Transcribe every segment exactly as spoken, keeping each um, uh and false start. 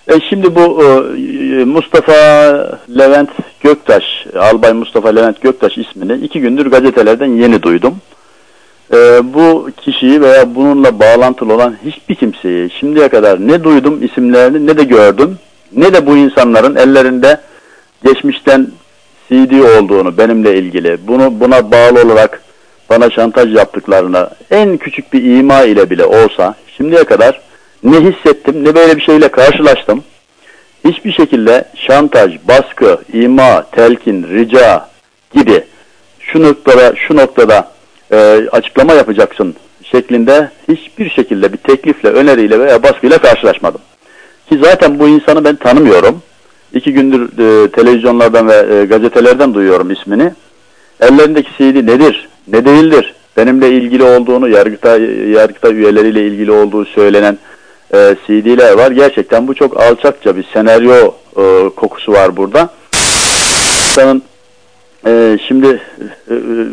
E şimdi bu e, Mustafa Levent Göktaş, Albay Mustafa Levent Göktaş ismini iki gündür gazetelerden yeni duydum. E, bu kişiyi veya bununla bağlantılı olan hiçbir kimseyi şimdiye kadar ne duydum isimlerini ne de gördüm. Ne de bu insanların ellerinde geçmişten C D olduğunu benimle ilgili, bunu buna bağlı olarak bana şantaj yaptıklarına en küçük bir ima ile bile olsa şimdiye kadar ne hissettim ne böyle bir şeyle karşılaştım. Hiçbir şekilde şantaj, baskı, ima, telkin, rica gibi şu noktada şu noktada e, açıklama yapacaksın şeklinde hiçbir şekilde bir teklifle, öneriyle veya baskıyla karşılaşmadım. Ki zaten bu insanı ben tanımıyorum. İki gündür e, televizyonlardan ve e, gazetelerden duyuyorum ismini. Ellerindeki C D nedir, ne değildir? Benimle ilgili olduğunu, yargıta, yargıta üyeleriyle ilgili olduğu söylenen e, C D'ler var. Gerçekten bu çok alçakça bir senaryo e, kokusu var burada. İnsanın e, şimdi e,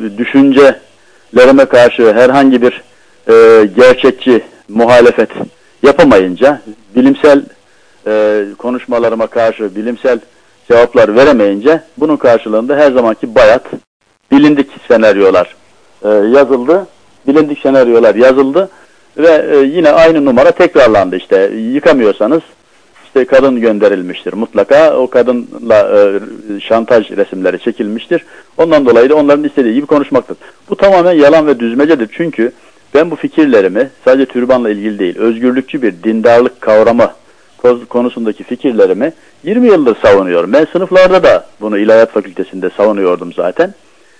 düşüncelerime karşı herhangi bir e, gerçekçi muhalefet yapamayınca, bilimsel e, konuşmalarıma karşı bilimsel cevaplar veremeyince bunun karşılığında her zamanki bayat, bilindik senaryolar e, yazıldı. Bilindik senaryolar yazıldı ve e, yine aynı numara tekrarlandı. İşte yıkamıyorsanız işte kadın gönderilmiştir. Mutlaka o kadınla e, şantaj resimleri çekilmiştir. Ondan dolayı da onların istediği gibi konuşmaktır. Bu tamamen yalan ve düzmecedir. Çünkü ben bu fikirlerimi sadece türbanla ilgili değil, özgürlükçü bir dindarlık kavramı konusundaki fikirlerimi yirmi yıldır savunuyorum. Ben sınıflarda da bunu İlahiyat Fakültesi'nde savunuyordum zaten.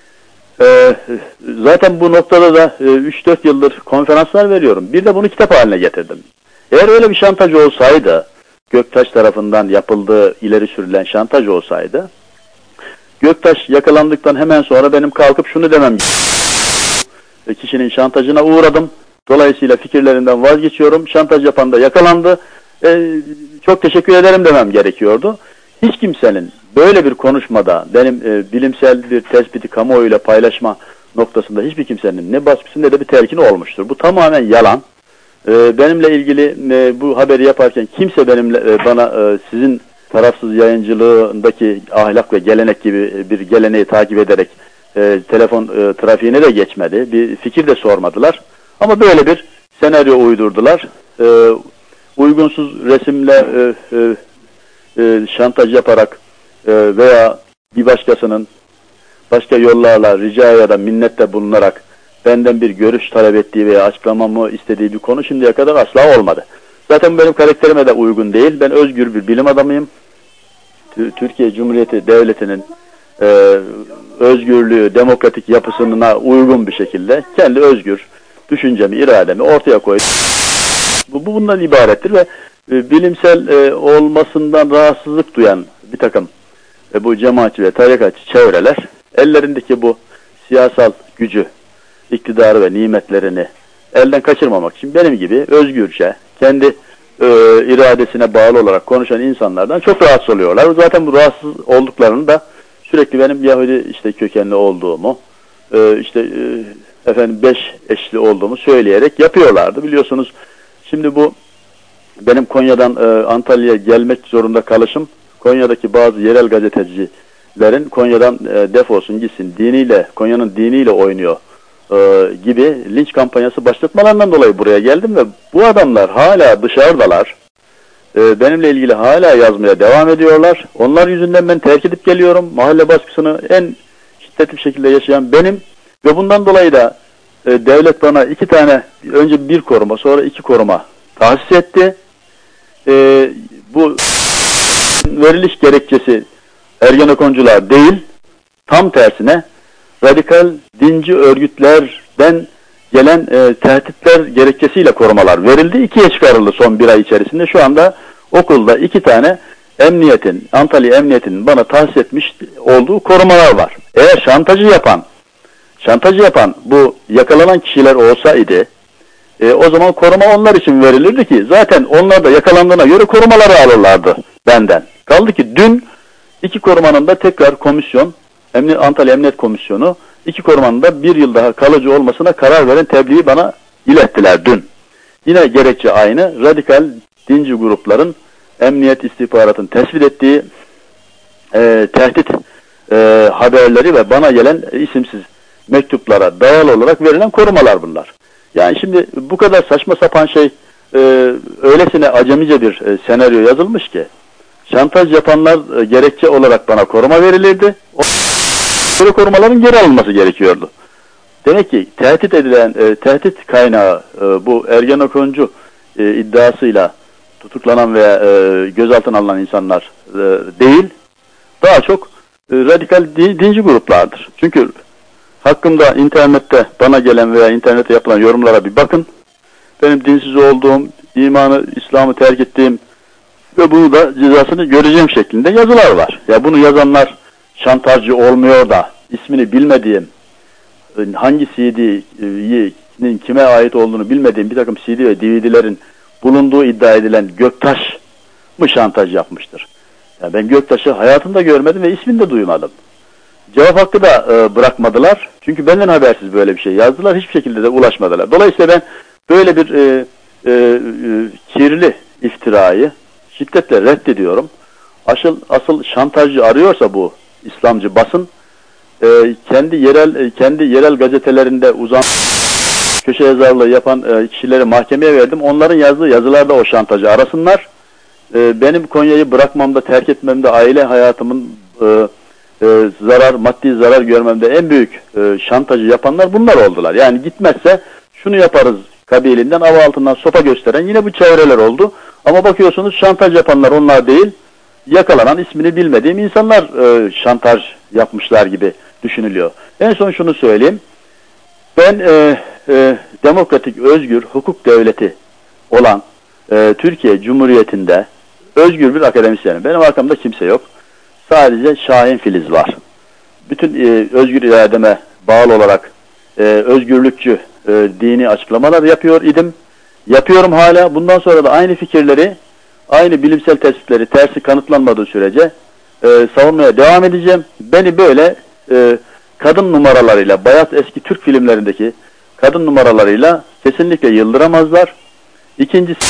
Ee, zaten bu noktada da e, üç dört yıldır konferanslar veriyorum. Bir de bunu kitap haline getirdim. Eğer öyle bir şantaj olsaydı, Göktaş tarafından yapıldığı ileri sürülen şantaj olsaydı, Göktaş yakalandıktan hemen sonra benim kalkıp şunu demem gerekiyor. Kişinin şantajına uğradım. Dolayısıyla fikirlerimden vazgeçiyorum. Şantaj yapan da yakalandı. Ee, çok teşekkür ederim demem gerekiyordu. Hiç kimsenin böyle bir konuşmada benim e, bilimsel bir tespiti kamuoyuyla paylaşma noktasında hiçbir kimsenin ne baskısı ne de bir telkini olmuştur. Bu tamamen yalan. E, benimle ilgili e, bu haberi yaparken kimse benimle e, bana e, sizin tarafsız yayıncılığındaki ahlak ve gelenek gibi bir geleneği takip ederek e, telefon e, trafiğine de geçmedi. Bir fikir de sormadılar. Ama böyle bir senaryo uydurdular. E, uygunsuz resimle e, e, e, şantaj yaparak e, veya bir başkasının başka yollarla rica ya da minnette bulunarak benden bir görüş talep ettiği veya açıklamamı istediği bir konu şimdiye kadar asla olmadı. Zaten benim karakterime de uygun değil. Ben özgür bir bilim adamıyım. Türkiye Cumhuriyeti Devleti'nin e, özgürlüğü, demokratik yapısına uygun bir şekilde kendi özgür düşüncemi, irademi ortaya koydum. Bu, bu bundan ibarettir ve e, bilimsel e, olmasından rahatsızlık duyan bir takım e, bu cemaatçi ve tarikatçı çevreler ellerindeki bu siyasal gücü, iktidarı ve nimetlerini elden kaçırmamak için benim gibi özgürce, kendi e, iradesine bağlı olarak konuşan insanlardan çok rahatsız oluyorlar. Zaten bu rahatsız olduklarını da sürekli benim Yahudi işte kökenli olduğumu, e, işte e, efendim beş eşli olduğumu söyleyerek yapıyorlardı. Biliyorsunuz şimdi bu benim Konya'dan e, Antalya'ya gelmek zorunda kalışım, Konya'daki bazı yerel gazetecilerin Konya'dan e, defolsun gitsin, diniyle, Konya'nın diniyle oynuyor e, gibi linç kampanyası başlatmalarından dolayı buraya geldim ve bu adamlar hala dışarıdalar. E, benimle ilgili hala yazmaya devam ediyorlar. Onlar yüzünden ben terk edip geliyorum. Mahalle baskısını en şiddetli bir şekilde yaşayan benim ve bundan dolayı da e, devlet bana iki tane, önce bir koruma sonra iki koruma tahsis etti. E, bu veriliş gerekçesi Ergenekoncular değil, tam tersine radikal dinci örgütlerden gelen e, tehditler gerekçesiyle korumalar verildi. İkiye çıkarıldı son bir ay içerisinde. Şu anda okulda iki tane emniyetin, Antalya Emniyeti'nin bana tahsis etmiş olduğu korumalar var. Eğer şantajı yapan, şantajı yapan bu yakalanan kişiler olsaydı, e, o zaman koruma onlar için verilirdi ki zaten onlar da yakalandığına göre korumaları alırlardı benden. Kaldı ki dün iki korumanın da tekrar komisyon, Emni, Antalya Emniyet Komisyonu, iki korumanın da bir yıl daha kalıcı olmasına karar veren tebliği bana ilettiler dün. Yine gerekçe aynı, radikal dinci grupların emniyet istihbaratın tespit ettiği e, tehdit e, haberleri ve bana gelen isimsiz mektuplara dayalı olarak verilen korumalar bunlar. Yani şimdi bu kadar saçma sapan şey e, öylesine acemice bir e, senaryo yazılmış ki şantaj yapanlar e, gerekçe olarak bana koruma verilirdi. O korumaların geri alınması gerekiyordu. Demek ki tehdit edilen, e, tehdit kaynağı e, bu Ergenekoncu e, iddiasıyla tutuklanan veya e, gözaltına alınan insanlar e, değil, daha çok e, radikal din, dinci gruplardır. Çünkü hakkında internette bana gelen veya internette yapılan yorumlara bir bakın. Benim dinsiz olduğum, imanı, İslam'ı terk ettiğim ve bunu da cezasını göreceğim şeklinde yazılar var. Ya bunu yazanlar şantajcı olmuyor da ismini bilmediğim, hangi C D'nin kime ait olduğunu bilmediğim bir takım C D ve D V D'lerin bulunduğu iddia edilen Göktaş mı şantaj yapmıştır? Yani ben Göktaş'ı hayatımda görmedim ve ismini de duymadım. Cevap hakkı da e, bırakmadılar. Çünkü benden habersiz böyle bir şey yazdılar. Hiçbir şekilde de ulaşmadılar. Dolayısıyla ben böyle bir e, e, e, kirli iftirayı şiddetle reddediyorum. Asıl, asıl şantajcı arıyorsa bu İslamcı basın, e, kendi yerel kendi yerel gazetelerinde uzan köşe yazarlığı yapan e, kişileri mahkemeye verdim. Onların yazdığı yazılarda o şantajı arasınlar. E, benim Konya'yı bırakmamda, terk etmemde, aile hayatımın e, e, zarar, maddi zarar görmemde en büyük e, şantajı yapanlar bunlar oldular. Yani gitmezse şunu yaparız kabilinden ava altından sopa gösteren yine bu çevreler oldu. Ama bakıyorsunuz şantaj yapanlar onlar değil, yakalanan ismini bilmediğim insanlar e, şantaj yapmışlar gibi düşünülüyor. En son şunu söyleyeyim. Ben e, e, demokratik, özgür, hukuk devleti olan e, Türkiye Cumhuriyeti'nde özgür bir akademisyenim. Benim arkamda kimse yok. Sadece Şahin Filiz var. Bütün e, özgür irademe bağlı olarak e, özgürlükçü e, dini açıklamalar yapıyor idim. Yapıyorum hala. Bundan sonra da aynı fikirleri, aynı bilimsel tespitleri tersi kanıtlanmadığı sürece e, savunmaya devam edeceğim. Beni böyle e, kadın numaralarıyla, bayat eski Türk filmlerindeki kadın numaralarıyla kesinlikle yıldıramazlar. İkincisi,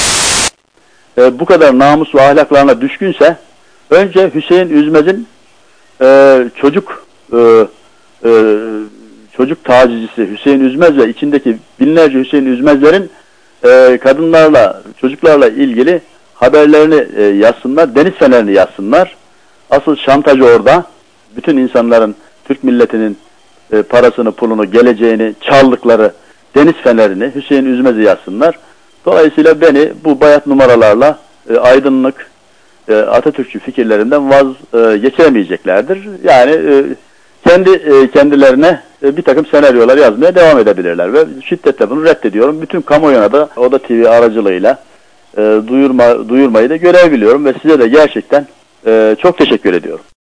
e, bu kadar namus ve ahlaklarına düşkünse önce Hüseyin Üzmez'in e, çocuk e, e, çocuk tacizcisi Hüseyin Üzmez ve içindeki binlerce Hüseyin Üzmezlerin e, kadınlarla, çocuklarla ilgili haberlerini e, yazsınlar, deniz fenerini yazsınlar. Asıl şantaj orada. Bütün insanların, Türk milletinin e, parasını, pulunu, geleceğini çaldıkları deniz fenerini Hüseyin Üzmez'i yazsınlar. Dolayısıyla beni bu bayat numaralarla e, aydınlık, e, Atatürkçü fikirlerinden vazgeçemeyeceklerdir. Yani e, kendi e, kendilerine e, bir takım senaryolar yazmaya devam edebilirler ve şiddetle bunu reddediyorum. Bütün kamuoyuna da Oda T V aracılığıyla e, duyurma, duyurmayı da görev biliyorum ve size de gerçekten e, çok teşekkür ediyorum.